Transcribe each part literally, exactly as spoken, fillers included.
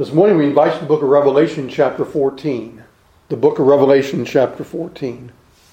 This morning we invite you to the book of Revelation chapter fourteen. The book of Revelation chapter fourteen.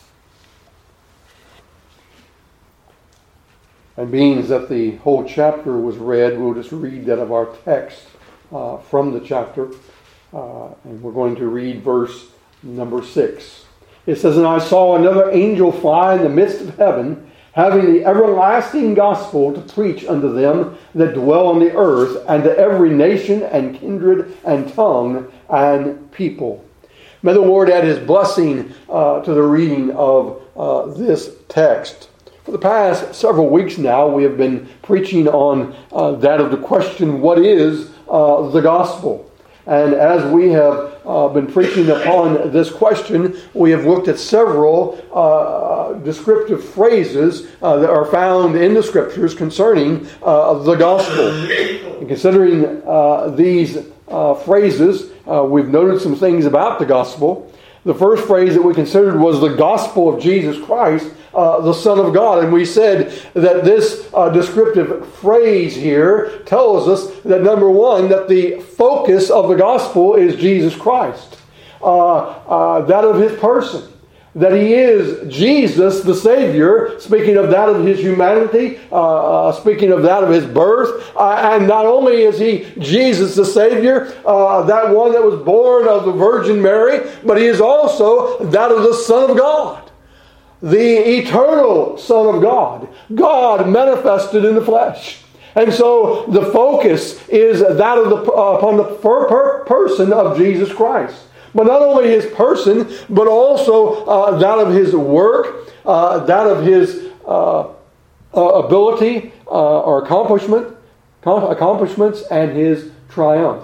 And being that the whole chapter was read, we'll just read that of our text uh, from the chapter. Uh, and we're going to read verse number six. It says, "And I saw another angel fly in the midst of heaven, having the everlasting gospel to preach unto them that dwell on the earth, and to every nation and kindred and tongue and people." May the Lord add His blessing uh, to the reading of uh, this text. For the past several weeks now, we have been preaching on uh, that of the question, what is uh, the gospel? And as we have uh, been preaching upon this question, we have looked at several uh, descriptive phrases uh, that are found in the Scriptures concerning uh, the gospel. And considering uh, these uh, phrases, uh, we've noted some things about the gospel. The first phrase that we considered was the gospel of Jesus Christ, uh, the Son of God. And we said that this uh, descriptive phrase here tells us that, number one, that the focus of the gospel is Jesus Christ. Uh, uh, that of His person. That He is Jesus the Savior, speaking of that of His humanity, uh, uh, speaking of that of His birth. Uh, and not only is He Jesus the Savior, uh, that one that was born of the Virgin Mary, but He is also that of the Son of God. The eternal Son of God. God manifested in the flesh. And so the focus is that of the uh, upon the per- per- person of Jesus Christ. But not only His person, but also uh, that of His work, uh, that of His uh, uh, ability uh, or accomplishment, accomplishments, and His triumph.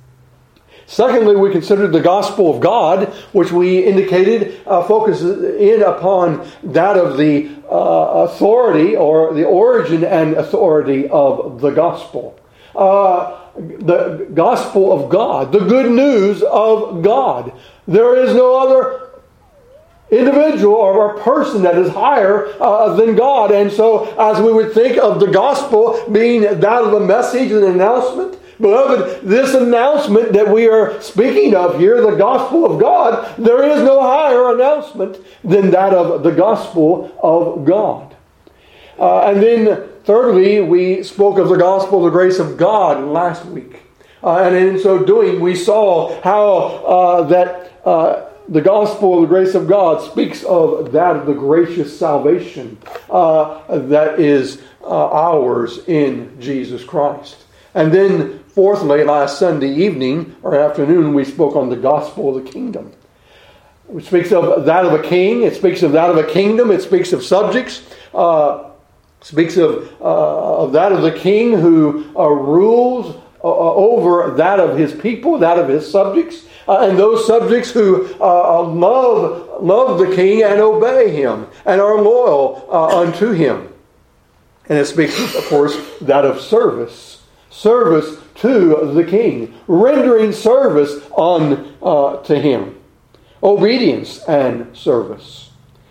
Secondly, we considered the gospel of God, which we indicated uh, focuses in upon that of the uh, authority or the origin and authority of the gospel. Uh, the gospel of God, the good news of God. There is no other individual or person that is higher uh, than God. And so as we would think of the gospel being that of a message, an announcement, beloved, this announcement that we are speaking of here, the gospel of God, there is no higher announcement than that of the gospel of God. Uh, and then thirdly, we spoke of the gospel of the grace of God last week. Uh, and in so doing, we saw how uh, that uh, the gospel of the grace of God speaks of that of the gracious salvation uh, that is uh, ours in Jesus Christ. And then fourthly, last Sunday evening or afternoon, we spoke on the gospel of the kingdom. It speaks of that of a king. It speaks of that of a kingdom. It speaks of subjects. Uh, speaks of, uh, of that of the king who uh, rules uh, over that of his people, that of his subjects. Uh, and those subjects who uh, love, love the king and obey him and are loyal uh, unto him. And it speaks, of course, that of service. Service to the king. Rendering service on uh, to him. Obedience and service.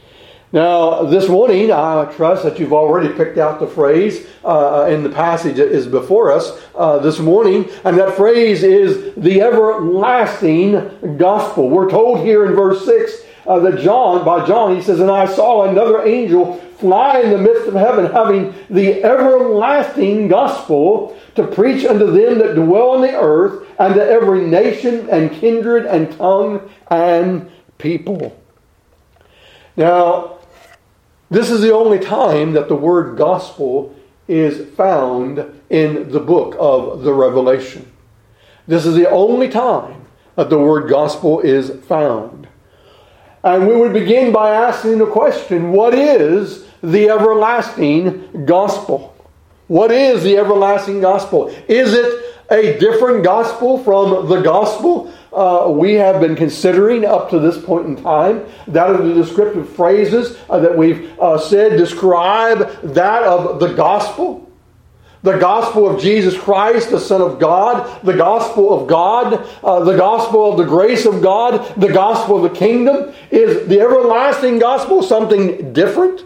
Now, this morning, I trust that you've already picked out the phrase uh, in the passage that is before us uh, this morning. And that phrase is the everlasting gospel. We're told here in verse six uh, that John, by John, he says, "And I saw another angel fly in the midst of heaven, having the everlasting gospel to preach unto them that dwell on the earth, and to every nation and kindred and tongue and people." Now, this is the only time that the word gospel is found in the book of the Revelation. This is the only time that the word gospel is found. And we would begin by asking the question, what is the everlasting gospel? What is the everlasting gospel? Is it a different gospel from the gospel uh, we have been considering up to this point in time? That of the descriptive phrases uh, that we've uh, said describe that of the gospel. The gospel of Jesus Christ, the Son of God. The gospel of God. Uh, the gospel of the grace of God. The gospel of the kingdom. Is the everlasting gospel something different?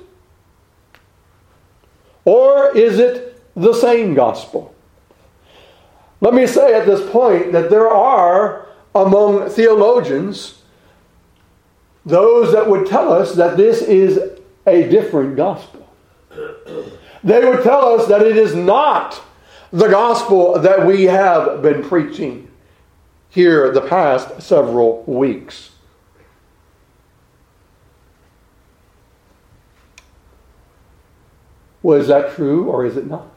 Or is it the same gospel? Let me say at this point that there are among theologians those that would tell us that this is a different gospel. They would tell us that it is not the gospel that we have been preaching here the past several weeks. Well, is that true or is it not?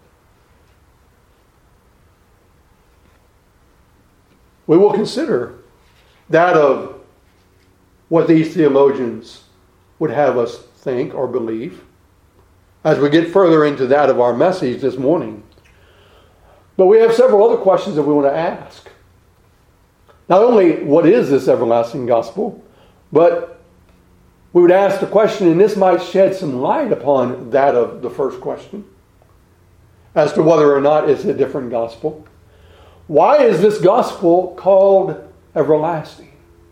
We will consider that of what these theologians would have us think or believe as we get further into that of our message this morning. But we have several other questions that we want to ask. Not only what is this everlasting gospel, but we would ask the question, and this might shed some light upon that of the first question, as to whether or not it's a different gospel. Why is this gospel called everlasting?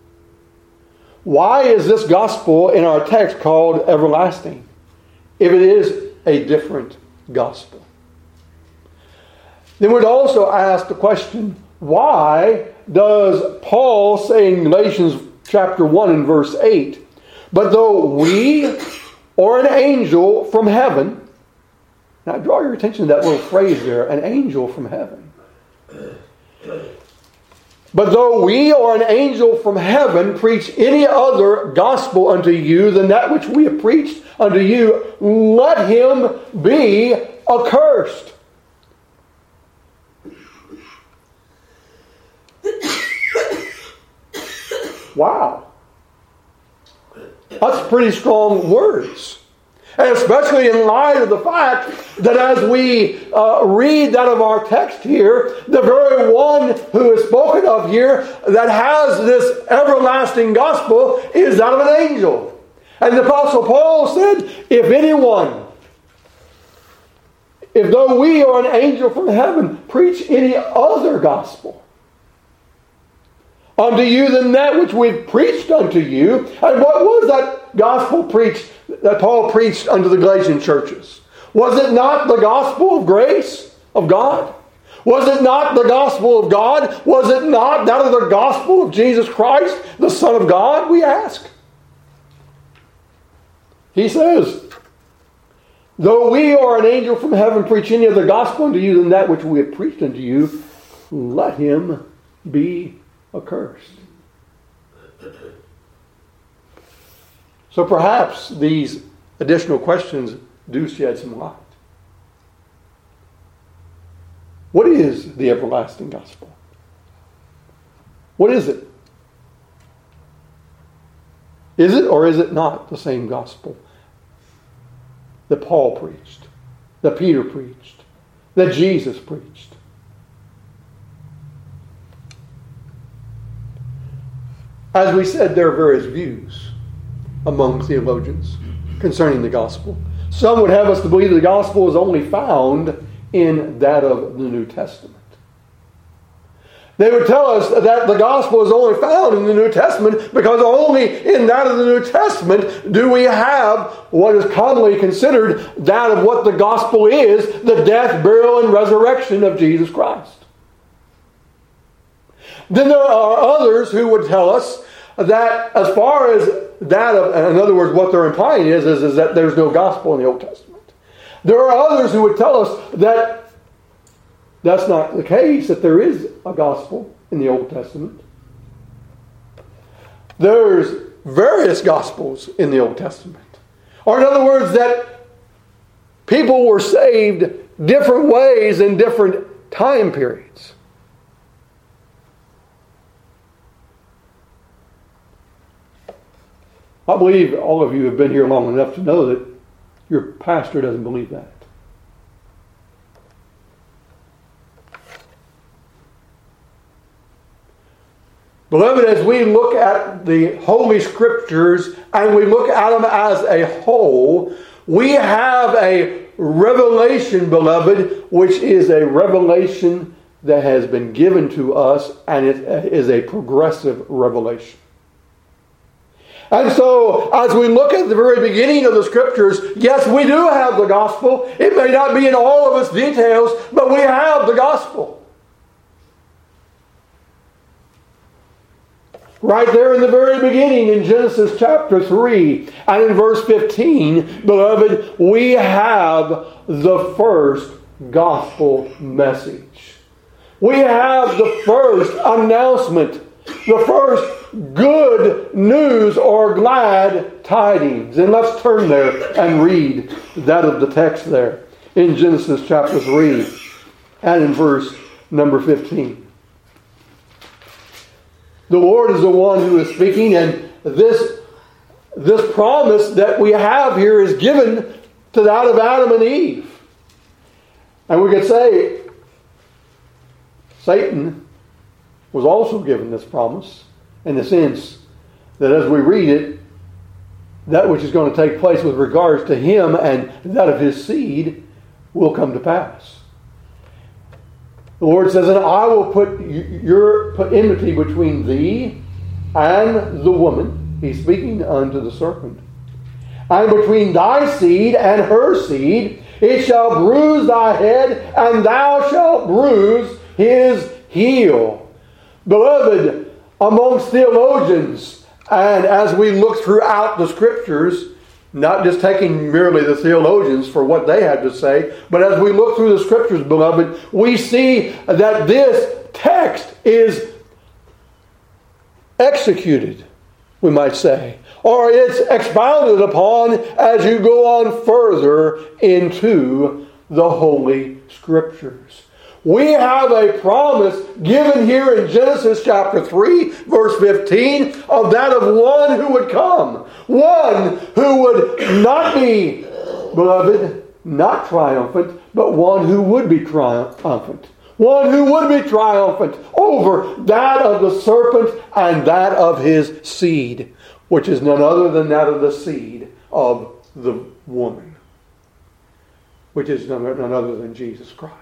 Why is this gospel in our text called everlasting if it is a different gospel? Then we'd also ask the question, why does Paul say in Galatians chapter one and verse eight, but though we or an angel from heaven, now draw your attention to that little phrase there, an angel from heaven. But though we or an angel from heaven preach any other gospel unto you than that which we have preached unto you, let him be accursed. Wow. That's pretty strong words. And especially in light of the fact that as we uh, read that of our text here, the very one who is spoken of here that has this everlasting gospel is that of an angel. And the Apostle Paul said, if anyone, if though we or an angel from heaven preach any other gospel unto you than that which we've preached unto you. And what was that gospel preached that Paul preached unto the Galatian churches? Was it not the gospel of grace of God? Was it not the gospel of God? Was it not that of the gospel of Jesus Christ, the Son of God? We ask. He says, though we or an angel from heaven preach any other gospel unto you than that which we have preached unto you, let him be accursed. So perhaps these additional questions do shed some light. What is the everlasting gospel? What is it? Is it or is it not the same gospel that Paul preached, that Peter preached, that Jesus preached? As we said, there are various views among theologians concerning the gospel. Some would have us to believe the gospel is only found in that of the New Testament. They would tell us that the gospel is only found in the New Testament because only in that of the New Testament do we have what is commonly considered that of what the gospel is, the death, burial, and resurrection of Jesus Christ. Then there are others who would tell us that as far as that of, in other words, what they're implying is, is, is that there's no gospel in the Old Testament. There are others who would tell us that that's not the case, that there is a gospel in the Old Testament. There's various gospels in the Old Testament. Or in other words, that people were saved different ways in different time periods. I believe all of you have been here long enough to know that your pastor doesn't believe that. Beloved, as we look at the Holy Scriptures and we look at them as a whole, we have a revelation, beloved, which is a revelation that has been given to us, and it is a progressive revelation. And so, as we look at the very beginning of the Scriptures, yes, we do have the gospel. It may not be in all of its details, but we have the gospel. Right there in the very beginning in Genesis chapter three and in verse fifteen, beloved, we have the first gospel message. We have the first announcement, the first good news or glad tidings. And let's turn there and read that of the text there in Genesis chapter three and in verse number fifteen. The Lord is the one who is speaking, and this, this promise that we have here is given to that of Adam and Eve. And we could say Satan was also given this promise in the sense that as we read it, that which is going to take place with regards to him and that of his seed will come to pass. The Lord says, and I will put your put enmity between thee and the woman. He's speaking unto the serpent. And between thy seed and her seed, it shall bruise thy head, and thou shalt bruise his heel. Beloved, amongst theologians, and as we look throughout the Scriptures, not just taking merely the theologians for what they had to say, but as we look through the Scriptures, beloved, we see that this text is executed, we might say, or it's expounded upon as you go on further into the Holy Scriptures. We have a promise given here in Genesis chapter three, verse fifteen, of that of one who would come. One who would not be, beloved, not triumphant, but one who would be triumphant. One who would be triumphant over that of the serpent and that of his seed, which is none other than that of the seed of the woman, which is none other than Jesus Christ.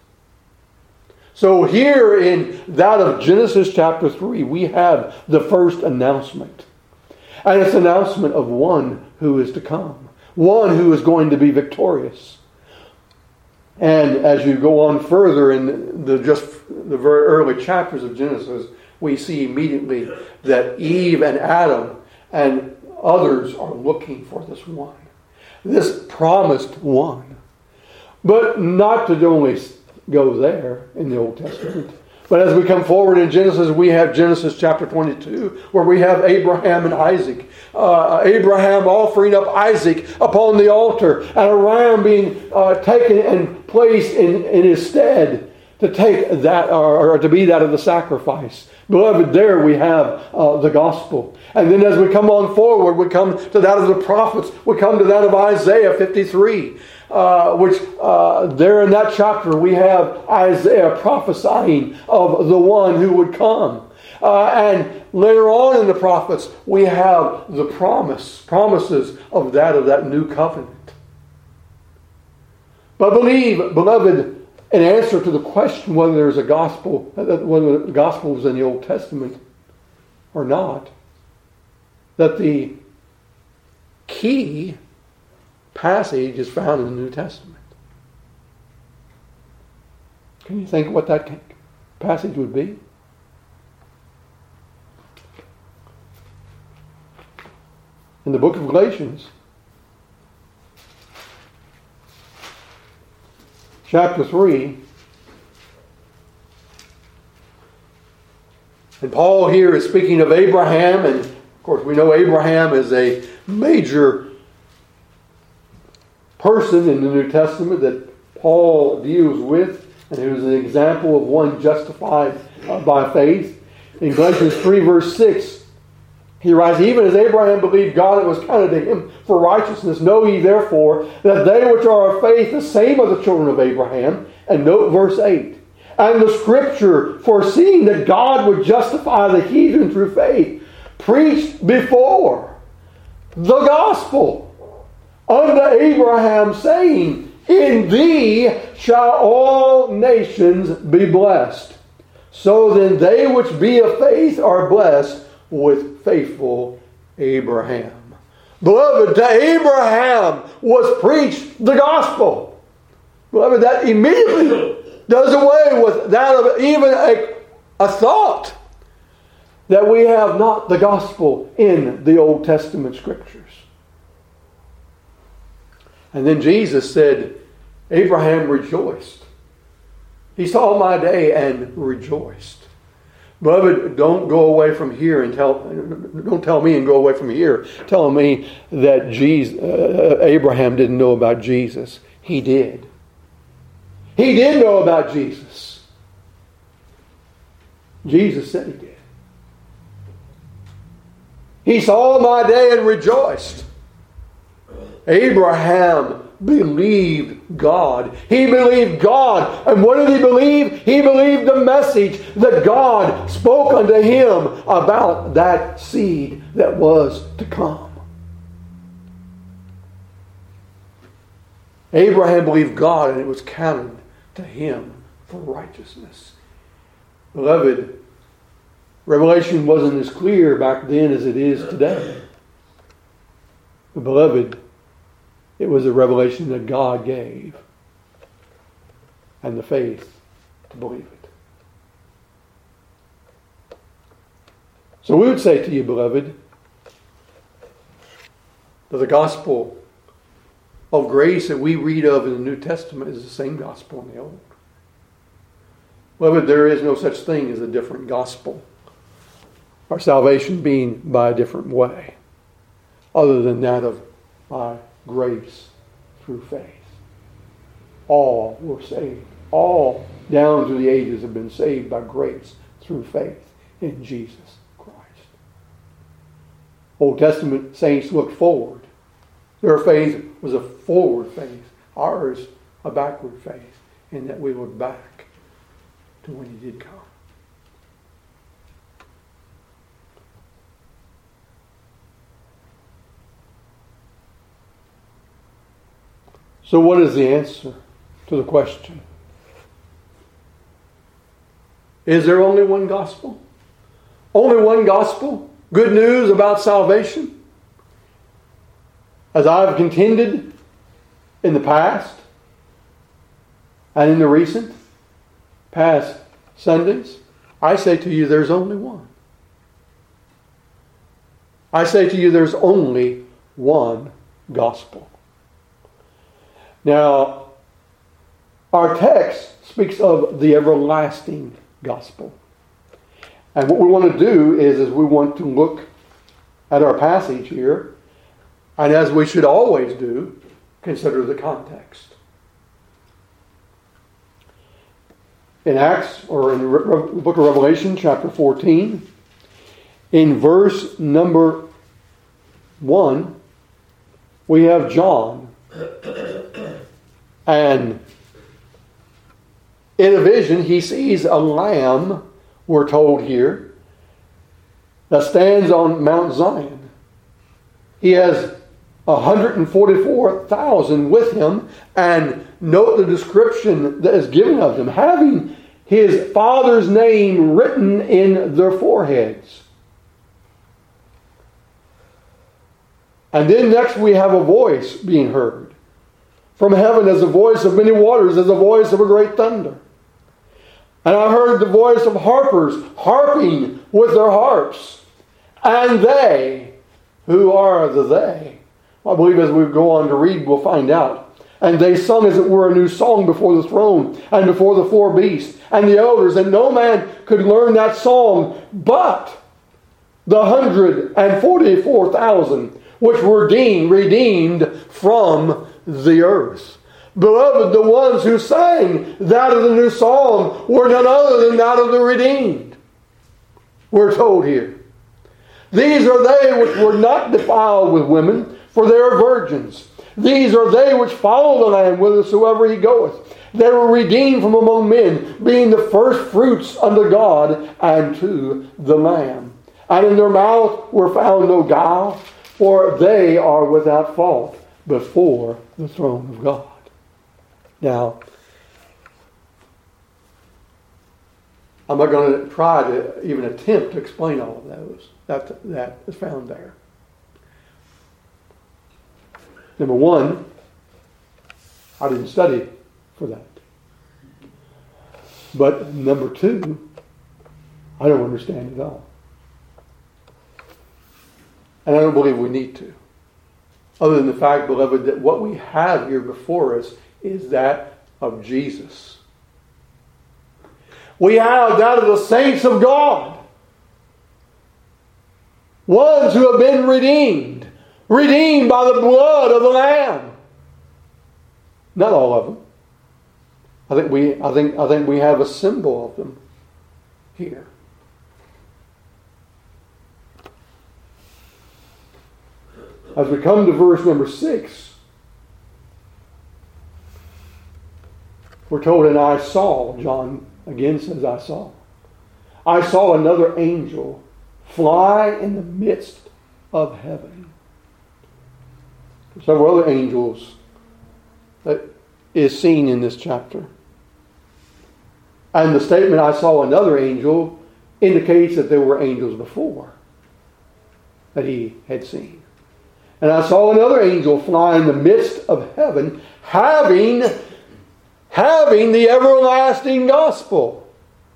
So here in that of Genesis chapter three, we have the first announcement. And it's an announcement of one who is to come. One who is going to be victorious. And as you go on further in the just the very early chapters of Genesis, we see immediately that Eve and Adam and others are looking for this one. This promised one. But not to only go there in the Old Testament. But as we come forward in Genesis, we have Genesis chapter twenty-two, where we have Abraham and Isaac. Uh, Abraham offering up Isaac upon the altar, and a ram being uh, taken and placed in, in his stead to take that, or, or to be that of the sacrifice. Beloved, there we have uh, the gospel. And then as we come on forward, we come to that of the prophets. We come to that of Isaiah fifty-three. Uh, which uh, there in that chapter we have Isaiah prophesying of the one who would come. Uh, and later on in the prophets we have the promise, promises of that of that new covenant. But believe, beloved, in answer to the question whether there's a gospel, whether the gospel is in the Old Testament or not, that the key passage is found in the New Testament. Can you think what that passage would be? In the book of Galatians, chapter three, and Paul here is speaking of Abraham, and of course we know Abraham is a major person in the New Testament that Paul deals with, and he was an example of one justified uh, by faith. In Galatians three verse six, he writes, even as Abraham believed God, it was counted to him for righteousness. Know ye therefore that they which are of faith, the same are the children of Abraham. And note verse eight. And the Scripture, foreseeing that God would justify the heathen through faith, preached before the gospel unto Abraham, saying, in thee shall all nations be blessed. So then they which be of faith are blessed with faithful Abraham. Beloved, to Abraham was preached the gospel. Beloved, that immediately does away with that of even a, a thought that we have not the gospel in the Old Testament scriptures. And then Jesus said, Abraham rejoiced. He saw my day and rejoiced. Beloved, don't go away from here and tell, don't tell me and go away from here telling me that Jesus, uh, Abraham didn't know about Jesus. He did. He did know about Jesus. Jesus said he did. He saw my day and rejoiced. Abraham believed God. He believed God. And what did he believe? He believed the message that God spoke unto him about that seed that was to come. Abraham believed God, and it was counted to him for righteousness. Beloved, Revelation wasn't as clear back then as it is today. But beloved, it was a revelation that God gave, and the faith to believe it. So we would say to you, beloved, that the gospel of grace that we read of in the New Testament is the same gospel in the Old. Beloved, there is no such thing as a different gospel. Our salvation being by a different way, other than that of by grace through faith. All were saved. All down through the ages have been saved by grace through faith in Jesus Christ. Old Testament saints looked forward. Their faith was a forward faith. Ours a backward faith, in that we look back to when he did come. So what is the answer to the question? Is there only one gospel? Only one gospel? Good news about salvation? As I've contended in the past and in the recent past Sundays, I say to you there's only one. I say to you there's only one gospel. Now, our text speaks of the everlasting gospel. And what we want to do is, is we want to look at our passage here, and as we should always do, consider the context. In Acts, or in the book of Revelation, chapter fourteen, in verse number one, we have John. And in a vision, he sees a lamb, we're told here, that stands on Mount Zion. He has one hundred forty-four thousand with him, and note the description that is given of them, having his Father's name written in their foreheads. And then next we have a voice being heard from heaven, as the voice of many waters, as the voice of a great thunder. And I heard the voice of harpers harping with their harps. And they, who are the they? I believe as we go on to read, we'll find out. And they sung as it were a new song before the throne and before the four beasts and the elders. And no man could learn that song but the one hundred forty-four thousand which were deemed, redeemed from the earth. Beloved, the ones who sang that of the new song were none other than that of the redeemed. We're told here. These are they which were not defiled with women, for they are virgins. These are they which follow the Lamb whithersoever he goeth. They were redeemed from among men, being the first fruits unto God and to the Lamb. And in their mouth were found no guile, for they are without fault before the throne of God. Now, I'm not going to try to even attempt to explain all of those. That, that is found there. Number one, I didn't study for that. But number two, I don't understand it all. And I don't believe we need to. Other than the fact, beloved, that what we have here before us is that of Jesus. We have that of the saints of God. Ones who have been redeemed. Redeemed by the blood of the Lamb. Not all of them. I think we, I think, I think we have a symbol of them here. As we come to verse number six, we're told, and I saw, John again says, I saw. I saw another angel fly in the midst of heaven. There's several other angels that is seen in this chapter. And the statement, I saw another angel, indicates that there were angels before that he had seen. And I saw another angel fly in the midst of heaven, having, having the everlasting gospel.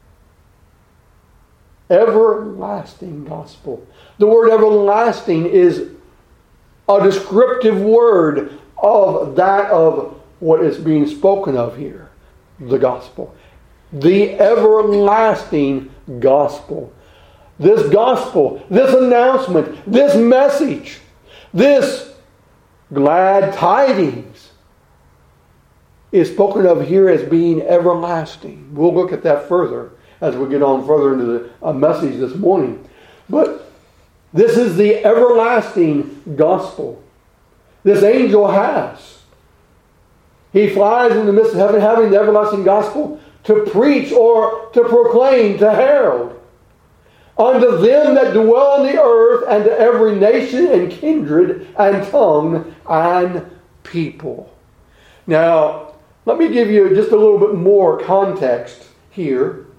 Everlasting gospel. The word everlasting is a descriptive word of that of what is being spoken of here. The gospel. The everlasting gospel. This gospel, this announcement, this message, this glad tidings is spoken of here as being everlasting. We'll look at that further as we get on further into the uh, message this morning. But this is the everlasting gospel. This angel has. He flies in the midst of heaven having the everlasting gospel to preach or to proclaim, to herald unto them that dwell on the earth, and to every nation and kindred and tongue and people. Now, let me give you just a little bit more context here.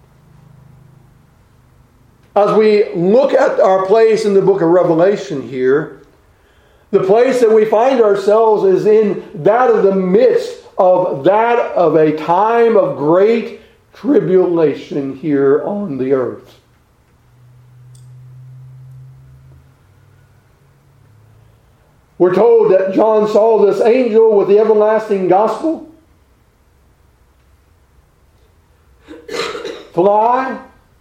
As we look at our place in the book of Revelation here, the place that we find ourselves is in that of the midst of that of a time of great tribulation here on the earth. We're told that John saw this angel with the everlasting gospel fly,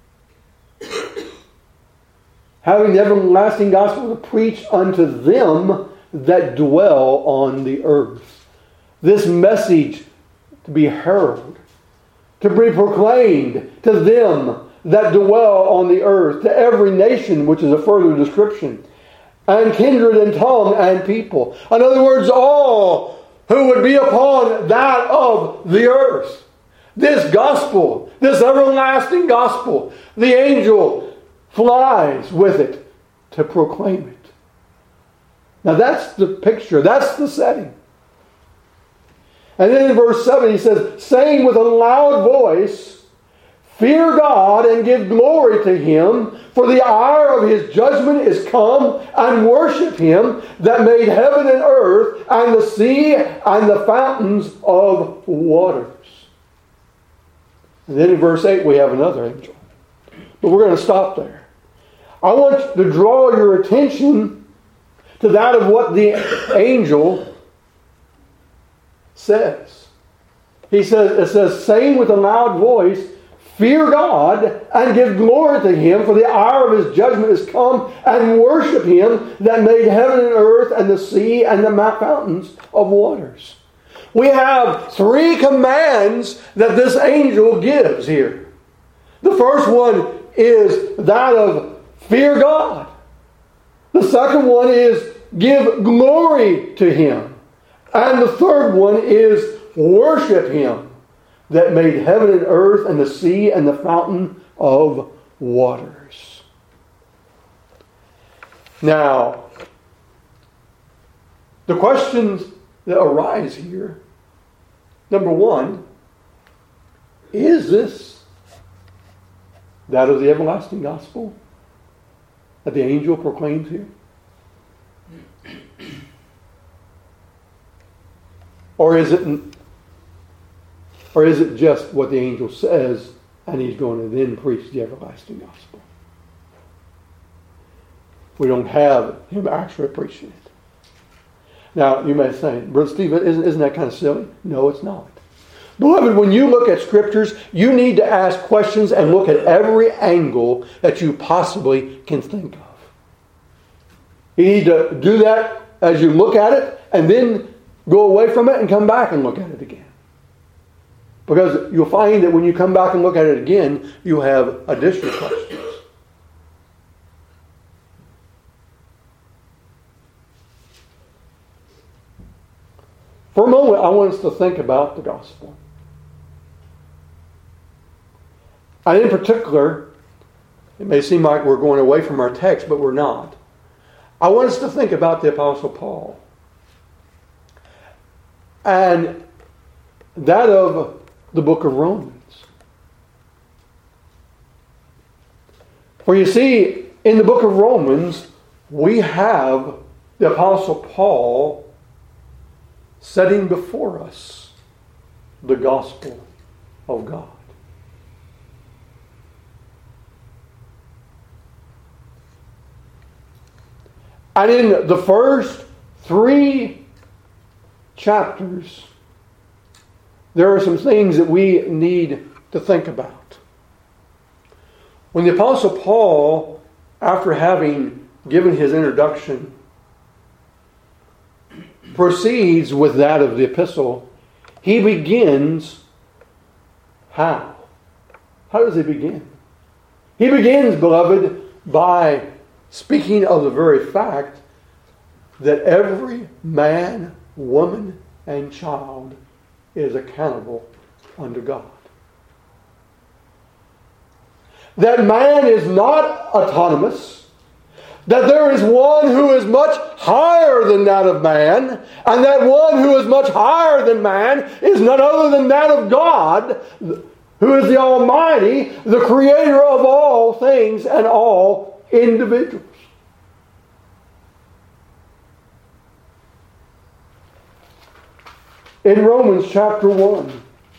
having the everlasting gospel to preach unto them that dwell on the earth. This message to be heralded, to be proclaimed to them that dwell on the earth, to every nation, which is a further description, and kindred and tongue and people. In other words, all who would be upon that of the earth. This gospel, this everlasting gospel, the angel flies with it to proclaim it. Now that's the picture, that's the setting. And then in verse seven he says, saying with a loud voice, fear God and give glory to Him, for the hour of His judgment is come, and worship Him that made heaven and earth, and the sea, and the fountains of waters. And then in verse eight we have another angel. But we're going to stop there. I want to draw your attention to that of what the angel says. He says, it says, saying with a loud voice, fear God and give glory to Him, for the hour of His judgment is come, and worship Him that made heaven and earth and the sea and the fountains of waters. We have three commands that this angel gives here. The first one is that of fear God. The second one is give glory to Him. And the third one is worship Him that made heaven and earth and the sea and the fountain of waters. Now, the questions that arise here, number one, is this that of the everlasting gospel that the angel proclaims here? Or is it Or is it just what the angel says and he's going to then preach the everlasting gospel? we don't have him actually preaching it. Now, you may say, Brother Steve, isn't, isn't that kind of silly? No, it's not. Beloved, when you look at Scriptures, you need to ask questions and look at every angle that you possibly can think of. You need to do that as you look at it, and then go away from it and come back and look at it again. Because you'll find that when you come back and look at it again, you'll have additional questions. For a moment, I want us to think about the gospel. And in particular, it may seem like we're going away from our text, but we're not. I want us to think about the Apostle Paul. And that of the book of Romans. For you see, in the book of Romans, we have the Apostle Paul setting before us the gospel of God. And in the first three chapters, there are some things that we need to think about. When the Apostle Paul, after having given his introduction, proceeds with that of the epistle, he begins how? How does he begin? He begins, beloved, by speaking of the very fact that every man, woman, and child is accountable unto God. That man is not autonomous. That there is one who is much higher than that of man. And that one who is much higher than man is none other than that of God, who is the Almighty, the Creator of all things and all individuals. In Romans chapter one,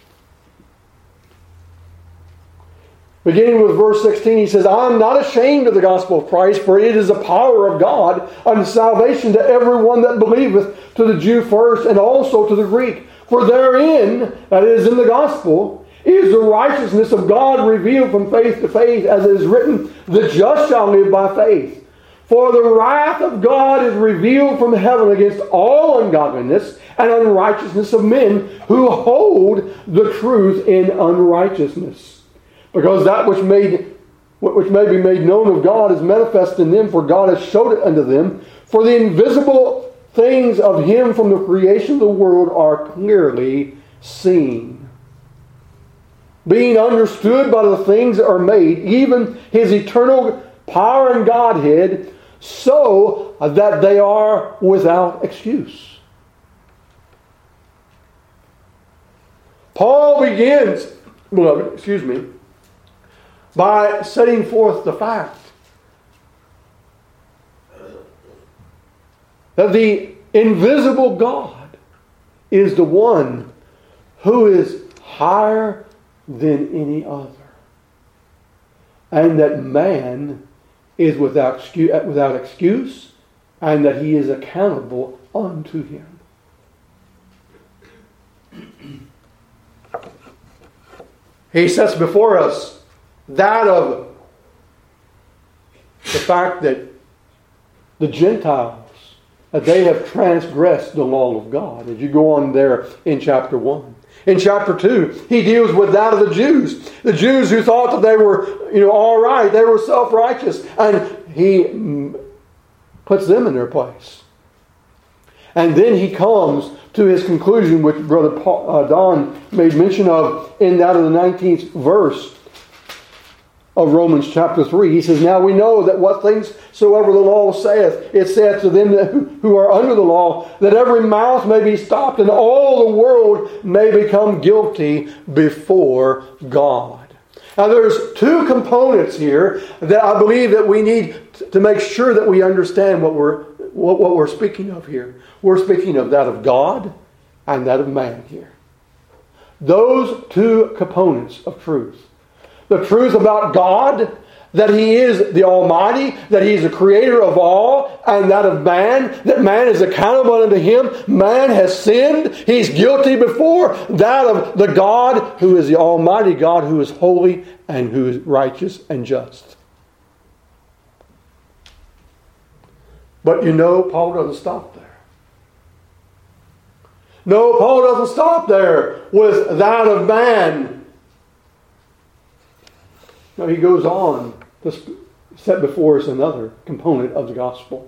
beginning with verse sixteen, he says, I am not ashamed of the gospel of Christ, for it is the power of God unto salvation to everyone that believeth, to the Jew first, and also to the Greek. For therein, that is in the gospel, is the righteousness of God revealed from faith to faith, as it is written, the just shall live by faith. For the wrath of God is revealed from heaven against all ungodliness and unrighteousness of men who hold the truth in unrighteousness. Because that which made which may be made known of God is manifest in them, for God has showed it unto them. For the invisible things of Him from the creation of the world are clearly seen, being understood by the things that are made, even His eternal power and Godhead, so that they are without excuse. Paul begins, beloved, excuse me, by setting forth the fact that the invisible God is the one who is higher than any other, and that man is without excuse, without excuse, and that he is accountable unto him. He sets before us that of the fact that the Gentiles, that they have transgressed the law of God, as you go on there in chapter one. In chapter two, he deals with that of the Jews. The Jews who thought that they were, you know, all right, they were self-righteous, and he puts them in their place. And then he comes to his conclusion, which Brother Paul, uh, Don made mention of in that of the nineteenth verse of Romans chapter three. He says, now we know that what things soever the law saith, it saith to them that, who are under the law, that every mouth may be stopped and all the world may become guilty before God. Now there's two components here that I believe that we need to make sure that we understand what we're, what, what we're speaking of here. We're speaking of that of God and that of man here. Those two components of truth. The truth about God, that He is the Almighty, that He is the creator of all, and that of man, that man is accountable unto Him. Man has sinned. He's guilty before that of the God who is the Almighty God, who is holy and who is righteous and just. But you know, Paul doesn't stop there. No, Paul doesn't stop there with that of man. No, he goes on to set before us another component of the gospel.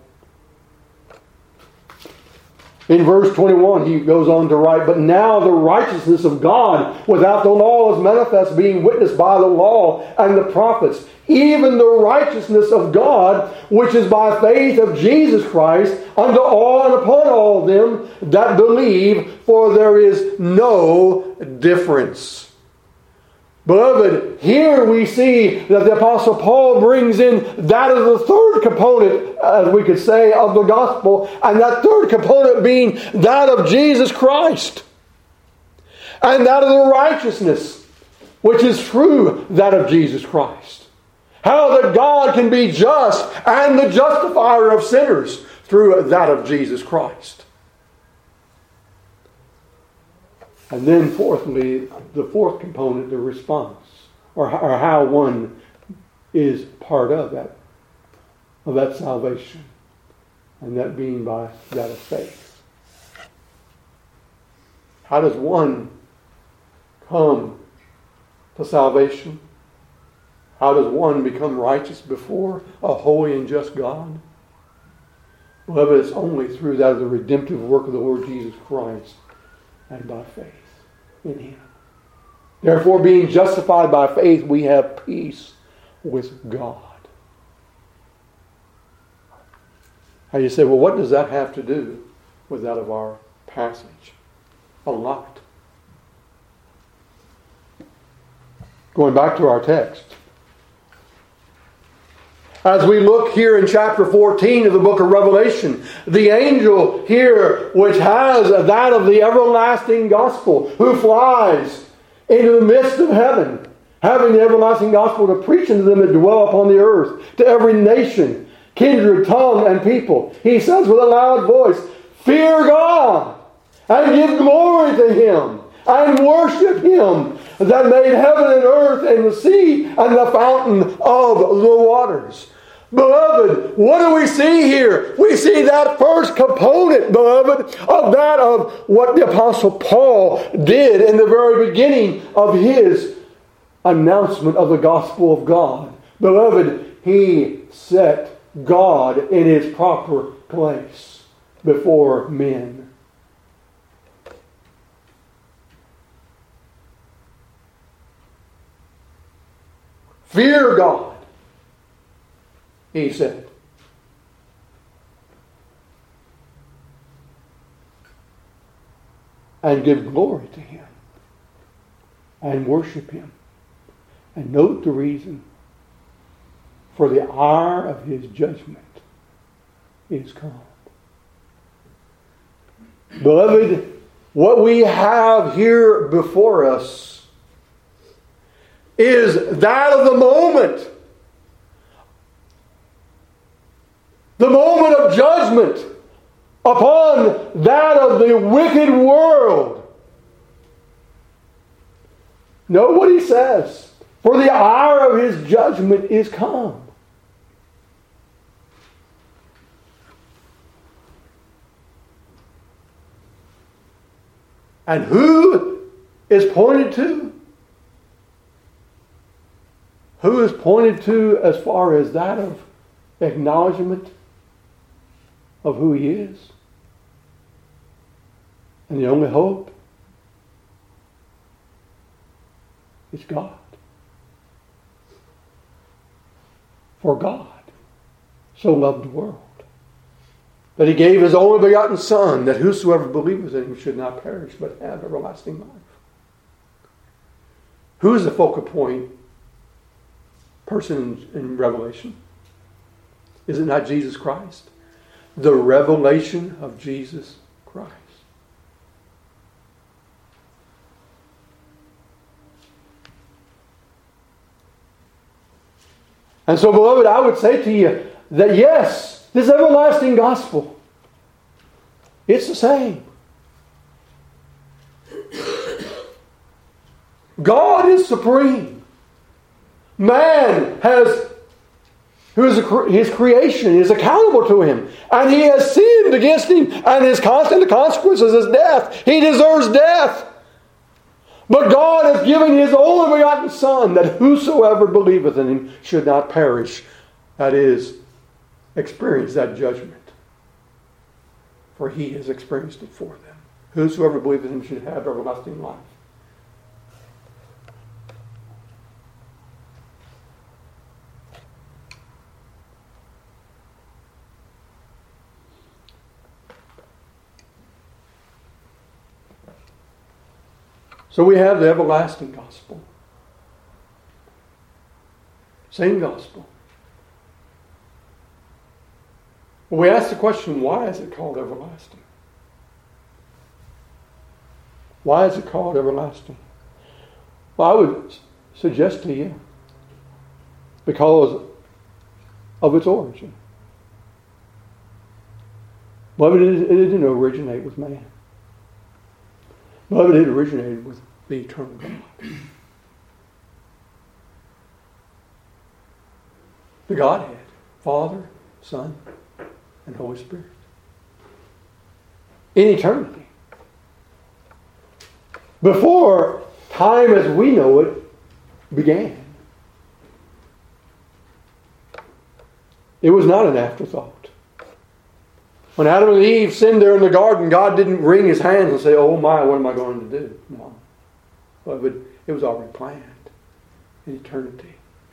In verse twenty-one, he goes on to write, "But now the righteousness of God without the law is manifest, being witnessed by the law and the prophets, even the righteousness of God, which is by faith of Jesus Christ, unto all and upon all them that believe, for there is no difference." Beloved, here we see that the Apostle Paul brings in that as the third component, as we could say, of the gospel, and that third component being that of Jesus Christ. And that of the righteousness, which is through that of Jesus Christ. How that God can be just and the justifier of sinners through that of Jesus Christ. And then fourthly, the fourth component, the response, or, or how one is part of that, of that salvation, and that being by that of faith. How does one come to salvation? How does one become righteous before a holy and just God? Beloved, it's only through that of the redemptive work of the Lord Jesus Christ and by faith in Him. Therefore, being justified by faith, we have peace with God. And you say, well, what does that have to do with that of our passage? A lot. Going back to our text. As we look here in chapter fourteen of the book of Revelation, the angel here, which has that of the everlasting gospel, who flies into the midst of heaven, having the everlasting gospel to preach unto them that dwell upon the earth, to every nation, kindred, tongue, and people. He says with a loud voice, "Fear God, and give glory to Him, and worship Him that made heaven and earth and the sea and the fountain of the waters." Beloved, what do we see here? We see that first component, beloved, of that of what the Apostle Paul did in the very beginning of his announcement of the gospel of God. Beloved, he set God in His proper place before men. Fear God, he said. And give glory to Him. And worship Him. And note the reason. For the hour of His judgment is come. Beloved, what we have here before us is that of the moment. The moment of judgment upon that of the wicked world. Note what he says. For the hour of His judgment is come. And who is pointed to? Who is pointed to as far as that of acknowledgement of who He is? And the only hope is God. For God so loved the world that He gave His only begotten Son, that whosoever believeth in Him should not perish, but have everlasting life. Who is the focal point person in, in Revelation? Is it not Jesus Christ? The revelation of Jesus Christ. And so, beloved, I would say to you that yes, this everlasting gospel, it's the same. God is supreme. Man has, who is a, his creation, is accountable to him. And he has sinned against him. And his constant consequences is death. He deserves death. But God has given His only begotten Son, that whosoever believeth in Him should not perish. That is, experience that judgment. For He has experienced it for them. Whosoever believeth in Him should have everlasting life. So we have the everlasting gospel. Same gospel. We ask the question, why is it called everlasting? Why is it called everlasting? Well, I would suggest to you, because of its origin. Beloved, it didn't originate with man. Beloved, it originated with the eternal God. The Godhead, Father, Son, and Holy Spirit. In eternity. Before time as we know it began. It was not an afterthought. When Adam and Eve sinned there in the garden, God didn't wring His hands and say, oh my, what am I going to do? No. But it was already planned in eternity.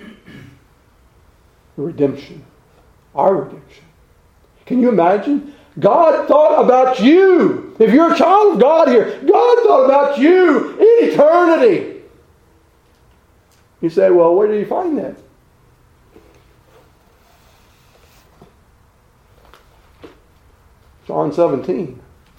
The redemption. Our redemption. Can you imagine? God thought about you. If you're a child of God here, God thought about you in eternity. You say, well, where did He find that? John seventeen.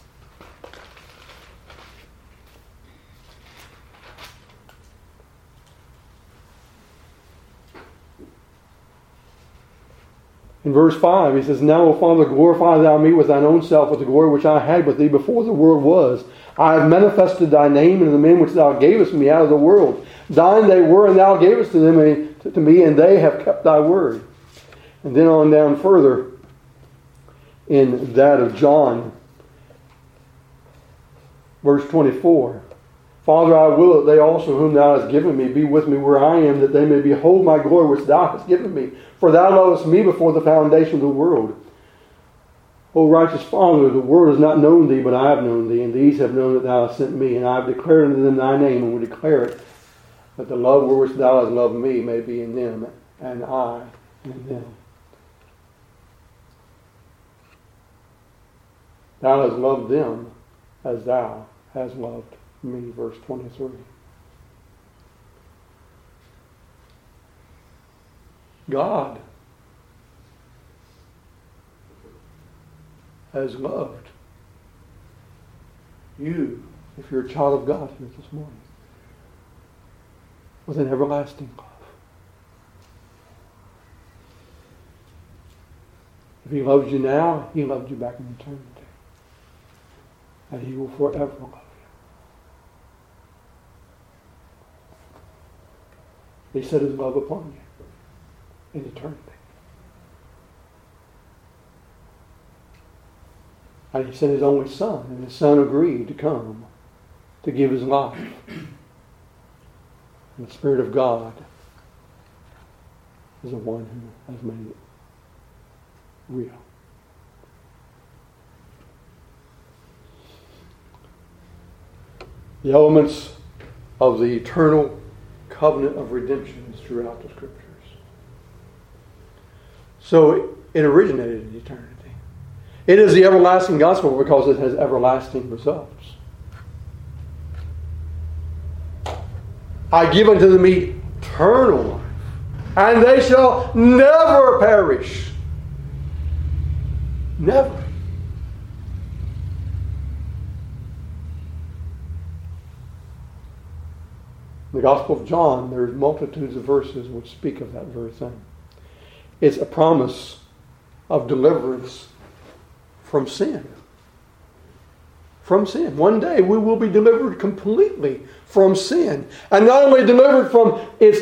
In verse five, He says, now, O Father, glorify Thou me with Thine own self, with the glory which I had with Thee before the world was. I have manifested Thy name in the men which Thou gavest me out of the world. Thine they were, and Thou gavest to them to me, and they have kept Thy word. And then on down further, in that of John, verse twenty-four. Father, I will that they also whom Thou hast given me be with me where I am, that they may behold my glory which Thou hast given me. For Thou lovest me before the foundation of the world. O righteous Father, the world has not known Thee, but I have known Thee, and these have known that Thou hast sent me. And I have declared unto them Thy name, and will declare it, that the love wherewith Thou hast loved me may be in them, and I in them. Thou hast loved them as Thou hast loved me. Verse twenty-three. God has loved you, if you're a child of God here this morning, with an everlasting love. If He loves you now, He loved you back in eternity. And He will forever love you. He set His love upon you in eternity. And He sent His only Son, and His Son agreed to come to give His life. And the Spirit of God is the one who has made it real. The elements of the eternal covenant of redemption is throughout the Scriptures. So it originated in eternity. It is the everlasting gospel because it has everlasting results. I give unto them eternal life, and they shall never perish. Never. In the Gospel of John, there are multitudes of verses which speak of that very thing. It's a promise of deliverance from sin. From sin. One day we will be delivered completely from sin. And not only delivered from its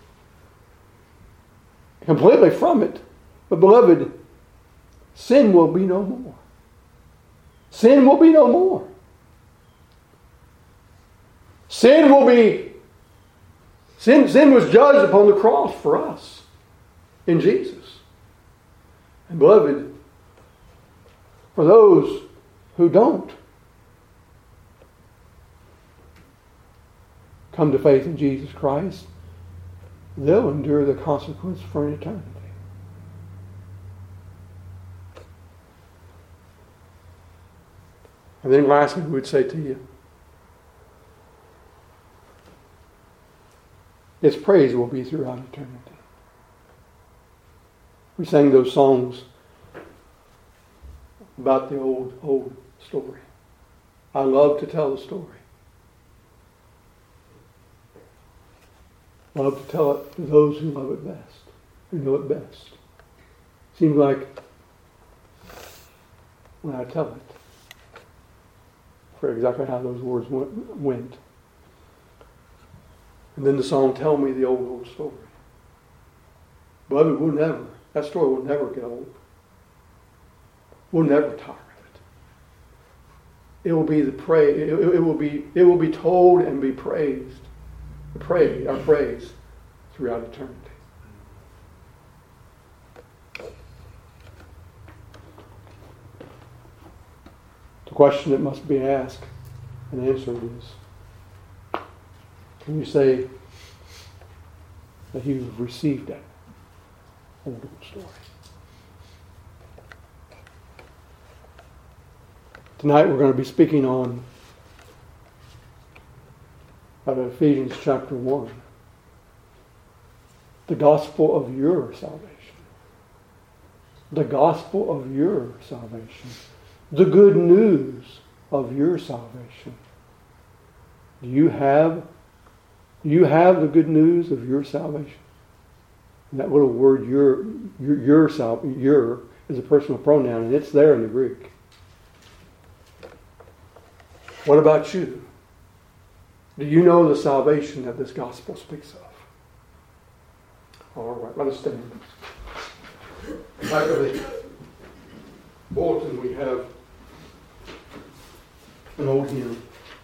completely from it, but beloved, sin will be no more. Sin will be no more. Sin will be sin, sin was judged upon the cross for us in Jesus. And beloved, for those who don't come to faith in Jesus Christ, they'll endure the consequence for an eternity. And then lastly, we would say to you, its praise will be throughout eternity. We sang those songs about the old, old story. I love to tell the story. Love to tell it to those who love it best, who know it best. Seems like when I tell it, for exactly how those words went. And then the song, Tell Me the Old, Old Story. Beloved, we'll never, that story will never get old. We'll never tire of it. It will be the praise, it, it will be, it will be told and be praised. The praise, our praise throughout eternity. The question that must be asked and answered is, can you say that you've received that old, old story? Tonight we're going to be speaking on out of Ephesians chapter one. The gospel of your salvation. The gospel of your salvation. The good news of your salvation. Do you have, do you have the good news of your salvation? And that little word, your, your, your, sal- your, is a personal pronoun, and it's there in the Greek. What about you? Do you know the salvation that this gospel speaks of? All right, let us stand. Back of the bulletin we have an old hymn.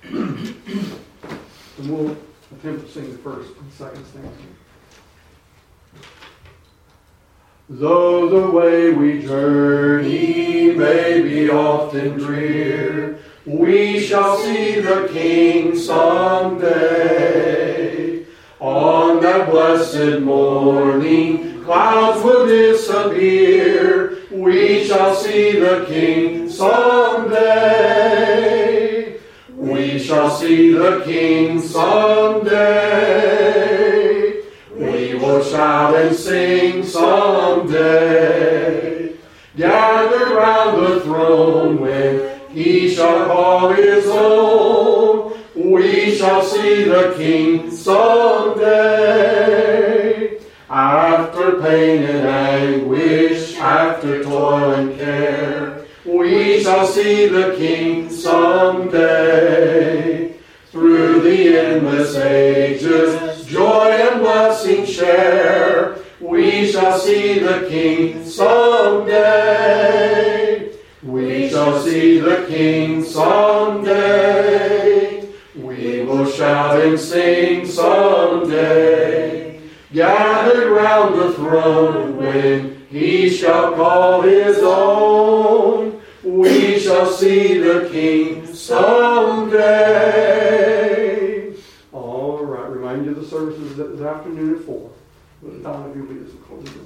And we'll attempt to sing the first and second stanza. Though the way we journey may be often drear, we shall see the King someday. On that blessed morning, clouds will disappear. We shall see the King someday. We shall see the King someday. We will shout and sing someday. Gather round the throne when He shall call His own. We shall see the King someday. After pain and anguish, after toil and care, we shall see the King someday. Through the endless ages, joy and blessing share. We shall see the King someday. We shall see the King someday. We will shout and sing someday. Gathered round the throne when He shall call His own. We shall see the King someday. All right, remind you of the services this afternoon at four. Don, if you lead us in closing prayer.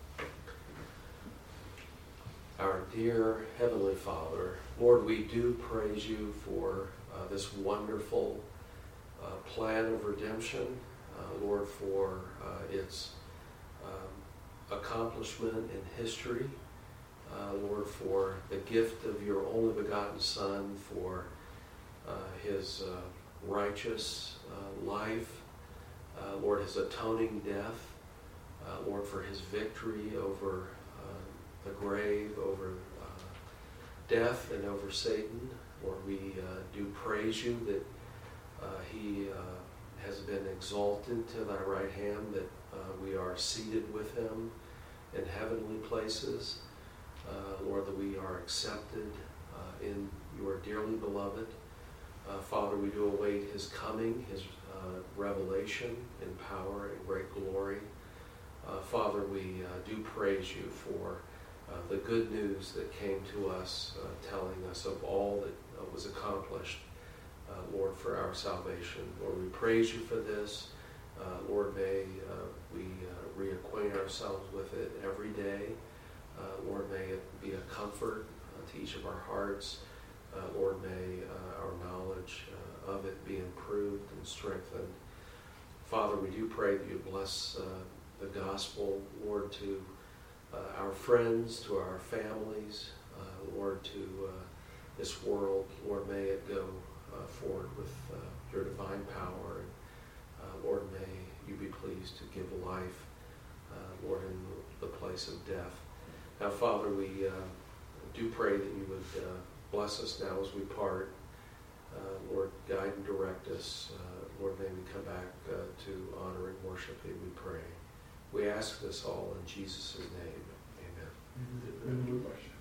Our dear Heavenly Father, Lord, we do praise You for uh, this wonderful uh, plan of redemption, uh, Lord, for uh, its um, accomplishment in history, uh, Lord, for the gift of Your only begotten Son, for uh, His uh, righteous uh, life, uh, Lord, His atoning death, uh, uh, Lord, for his victory over uh, the grave, over uh, death, and over Satan. Lord, we uh, do praise you that uh, he uh, has been exalted to thy right hand, that uh, we are seated with him in heavenly places. Uh, Lord, that we are accepted uh, in your dearly beloved. Uh, Father, we do await his coming, his uh, revelation in power and great glory. Uh, Father, we uh, do praise you for uh, the good news that came to us, uh, telling us of all that uh, was accomplished, uh, Lord, for our salvation. Lord, we praise you for this. Uh, Lord, may uh, we uh, reacquaint ourselves with it every day. Uh, Lord, may it be a comfort uh, to each of our hearts. Uh, Lord, may uh, our knowledge uh, of it be improved and strengthened. Father, we do pray that you bless uh, the gospel, Lord, to uh, our friends, to our families, uh, Lord, to uh, this world. Lord, may it go uh, forward with uh, your divine power. And, uh, Lord, may you be pleased to give life, uh, Lord, in the place of death. Now, Father, we uh, do pray that you would uh, bless us now as we part. Uh, Lord, guide and direct us. Uh, Lord, may we come back uh, to honor and worship you, we pray. We ask this all in Jesus' name. Amen. Amen.